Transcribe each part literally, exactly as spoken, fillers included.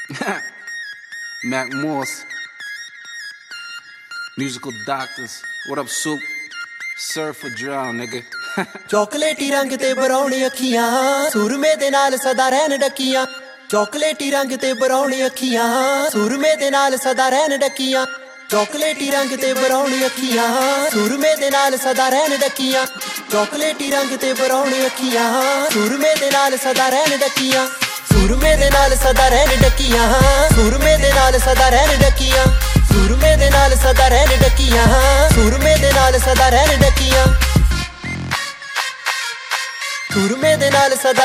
Mac Morse, musical doctors. What up, Soup? Surf for drown, nigga. ਚੌਕਲੇਟੀ ਰੰਗ ਤੇ brown ਅੱਖੀਆਂ ਸੂਰਮੇ ਦੇ ਨਾਲ ਸਦਾ ਰਹਿਣ ਡੱਕੀਆਂ ਚੌਕਲੇਟੀ ਰੰਗ ਤੇ ਬਰਾਉਨ ਅੱਖੀਆਂ ਸੂਰਮੇ ਦੇ ਨਾਲ ਸਦਾ ਰਹਿਣ ਡੱਕੀਆਂ ਚੌਕਲੇਟੀ ਰੰਗ ਤੇ ਬਰਾਉਨ ਅੱਖੀਆਂ ਸੂਰਮੇ ਦੇ ਨਾਲ ਸਦਾ ਰਹਿਣ ਡੱਕੀਆਂ ਚੌਕਲੇਟੀ ਰੰਗ ਤੇ ਬਰਾਉਨ ਅੱਖੀਆਂ ਸੂਰਮੇ ਦੇ ਨਾਲ ਸਦਾ ਰਹਿਣ ਡੱਕੀਆਂ ਸੂਰਮੇ ਦੇ ਨਾਲ ਸਦਾ ਰਹਿਣ ਡੱਕੀਆਂ ਸੂਰਮੇ ਦੇ ਨਾਲ ਸਦਾ ਰਹਿਣ ਡੱਕੀਆਂ ਸੂਰਮੇ ਦੇ ਨਾਲ ਸਦਾ ਰਹਿਣ ਡੱਕੀਆਂ ਸੂਰਮੇ ਦੇ ਨਾਲ ਸਦਾ ਰਹਿਣ ਡੱਕੀਆਂ ਸੂਰਮੇ ਦੇ ਨਾਲ ਸਦਾ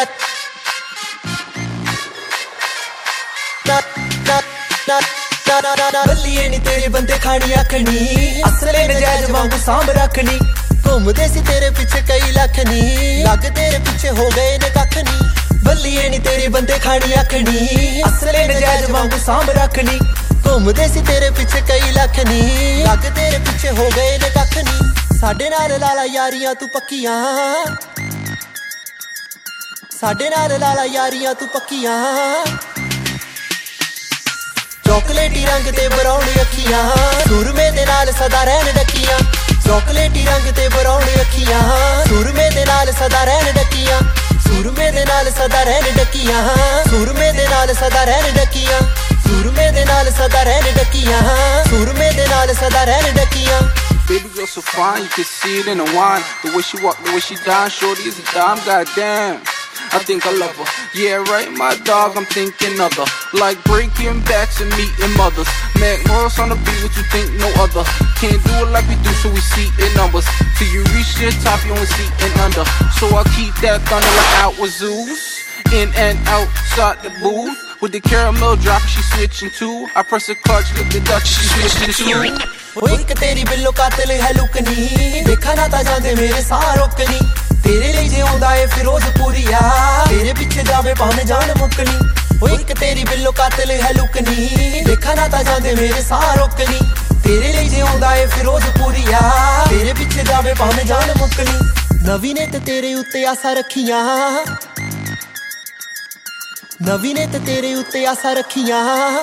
ਨਾ ਨਾ ਨਾ ਨਾ ਨਾ ਨਾ ਬੱਲੀਏ ਨੀ ਤੇਰੇ ਬੰਦੇ ਖਾਣੀ ਆਖਣੀ ਅਸਲੇ ਨਜਾਇਜ਼ ਵਾਂਗੂ ਸਾਂਭ ਰੱਖਣੀ ਘੁੰਮਦੇ ਸੀ ਤੇਰੇ ਪਿੱਛੇ ਕਈ ਲੱਖ ਨੀ ਲੱਗ ਤੇਰੇ ਪਿੱਛੇ ਹੋ ਗਏ ਨੇ ਕੱਖ ਨੀ ਬੱਲੀਏ ਨੀ ਤੇਰੇ ਬੰਦੇ ਖਾਣੀ ਆਖਣੀ ਅਸਲੇ ਨਜਾਇਜ਼ ਵਾਂਗੂ ਸਾਂਭ ਰੱਖਣੀ ਘੁੰਮਦੇ ਸੀ ਤੇਰੇ ਪਿੱਛੇ ਕਈ ਲੱਖ ਨੀ ਲੱਗ ਤੇਰੇ ਪਿੱਛੇ ਹੋ ਗਏ ਨੇ ਕੱਖ ਨੀ ਸਾਡੇ ਨਾਲ ਲਾਲਾ ਯਾਰੀਆਂ ਤੂੰ ਪੱਕੀਆਂ ਸਾਡੇ ਨਾਲ ਲਾਲਾ ਯਾਰੀਆਂ ਤੂੰ ਪੱਕੀਆਂ ਚੌਕਲੇਟੀ ਰੰਗ ਤੇ ਬਰਾਉਨ ਅੱਖੀਆਂ ਸੂਰਮੇ ਦੇ ਨਾਲ ਸਦਾ ਰਹਿਣ ਡੱਕੀਆਂ ਚੌਕਲੇਟੀ ਰੰਗ ਤੇ ਬਰਾਉਨ ਅੱਖੀਆਂ ਸੂਰਮੇ ਦੇ ਨਾਲ ਸਦਾ ਰਹਿਣ ਡੱਕੀਆਂ ਸੂਰਮੇ ਦੇ ਨਾਲ ਸਦਾ ਰਹਿਣ ਡੱਕੀਆਂ ਸੂਰਮੇ ਦੇ ਨਾਲ ਸਦਾ ਰਹਿਣ ਡੱਕੀਆਂ ਸੂਰਮੇ ਦੇ ਨਾਲ ਸਦਾ ਰਹਿਣ ਡੱਕੀਆਂ ਸੂਰਮੇ ਦੇ ਨਾਲ ਸਦਾ ਰਹਿਣ ਡੱਕੀਆਂ Baby girl so fine, you can see it in the wine. The way she walk, the way she down, shorty is a dime, goddamn. I think I love her, yeah right, my dog, I'm thinking of her. Like breaking backs and meeting mothers. Mac Morris on the beat, what you think, no other. Can't do it like we do, so we see in numbers. Till you reach the top, you only see in under. So I keep that thunder like out with Zeus. In and outside the booth. With the caramel drop, she switching too. I press the clutch, look the Dutch, she switching too. ਓਏ ਇੱਕ ਤੇਰੀ ਬਿੱਲੋ ਕਾਤਲ ਹੈ ਲੁਕਨੀ ਦੇਖਾ ਨਾ ਤਾਂ ਜਾਂਦੇ ਮੇਰੇ ਸਾਹ ਰੋਕਣੀ ਤੇਰੇ ਲਈ ਜਿਉਂਦਾ ਏ ਫਿਰੋਜ਼ਪੁਰੀਆ ਤੇਰੇ ਪਿੱਛੇ ਜਾਵੇ ਭਾਵੇਂ ਜਾਨ ਮੁੱਕਣੀ ਓਏ ਇੱਕ ਤੇਰੀ ਬਿੱਲੋ ਕਾਤਲ ਹੈ ਲੁਕਨੀ ਦੇਖਾ ਨਾ ਤਾਂ ਜਾਂਦੇ ਮੇਰੇ ਸਾਹ ਰੋਕਣੀ ਤੇਰੇ ਲਈ ਜਿਉਂਦਾ ਏ ਫਿਰੋਜ਼ਪੁਰੀਆ ਤੇਰੇ ਪਿੱਛੇ ਜਾਵੇ ਭਾਵੇਂ ਜਾਨ ਮੁੱਕਣੀ ਨਵੀਂ ਨੇ ਤੇ ਤੇਰੇ ਉੱਤੇ ਆਸਾਂ ਰੱਖੀਆਂ ਨਵੀਂ ਨੇ ਤੇ ਤੇਰੇ ਉੱਤੇ ਆਸਾਂ ਰੱਖੀਆਂ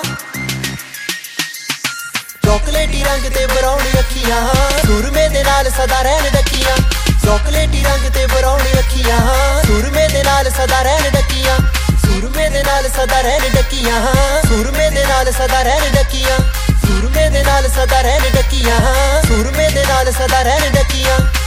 ਚੌਕਲੇਟੀ ਰੰਗ ਤੇ ਬਰਾਉਨ ਅੱਖੀਆਂ ਸੂਰਮੇ ਦੇ ਨਾਲ ਸਦਾ ਰਹਿਣ ਡੱਕੀਆਂ ਚੌਕਲੇਟੀ ਰੰਗ ਤੇ ਬਰਾਉਨ ਅੱਖੀਆਂ ਸੂਰਮੇ ਦੇ ਨਾਲ ਸਦਾ ਰਹਿਣ ਡੱਕੀਆਂ ਸੂਰਮੇ ਦੇ ਨਾਲ ਸਦਾ ਰਹਿਣ ਡੱਕੀਆਂ ਸੂਰਮੇ ਦੇ ਨਾਲ ਸਦਾ ਰਹਿਣ ਡੱਕੀਆਂ ਸੂਰਮੇ ਦੇ ਨਾਲ ਸਦਾ ਰਹਿਣ ਡੱਕੀਆਂ ਸੂਰਮੇ ਦੇ ਨਾਲ ਸਦਾ ਰਹਿਣ ਡੱਕੀਆਂ